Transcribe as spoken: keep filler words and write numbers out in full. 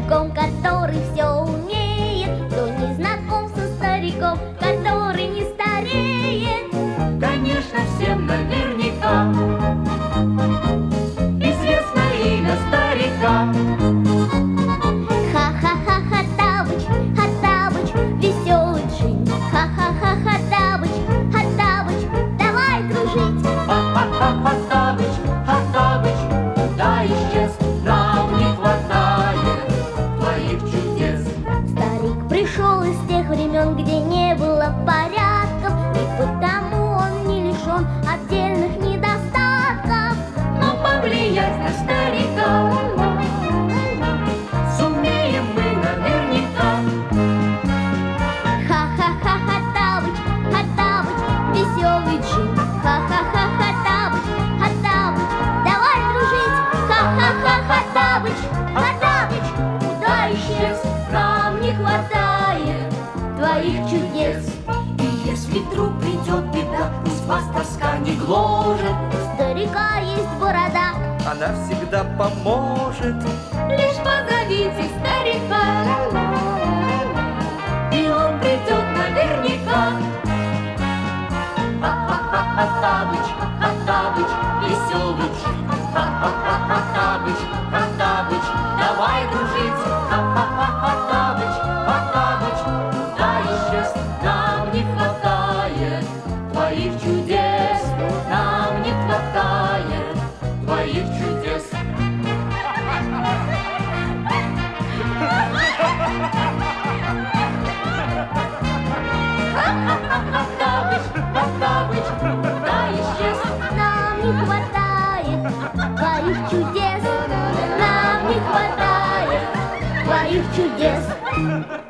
стариком, который все умеет, кто не знаком со стариком, который не стареет. Конечно, всем наверняка известно имя старика. Ха-ха-ха, Хоттабыч, Хоттабыч, веселый джин. Ха-ха-ха, Хоттабыч, Хоттабыч, давай дружить. Ха-ха-ха, Хоттабыч, Хоттабыч, куда исчез? Нам не хватает твоих чудес. Старик пришел из тех времен, где не было порядков, и потому он не лишен отдельных недостатков. Но повлиять на старика сумеем мы наверняка. Ха-ха-ха, Хоттабыч, Хоттабыч, веселый джин. Ха-ха-ха, Хоттабыч, Хоттабыч, давай дружить. Ха-ха-ха, Хоттабыч, Хоттабыч, куда исчез? Нам не хватает твоих чудес. И если вдруг придет беда, пусть вас тоска не гложет, У старика есть борода, Она всегда поможет. лишь позовите старика, и он придет наверняка. Ха-ха-ха, Хоттабыч, Хоттабыч, веселый джин. Ха-ха-ха, Хоттабыч, Хоттабыч, давай дружить. Ха-ха-ха, Хоттабыч, Хоттабыч, куда исчез? Нам не хватает твоих чудес. Нам не хватает твоих чудес. Хоттабыч, Хоттабыч, куда исчез? нам не хватает твоих чудес. Нам не хватает твоих чудес.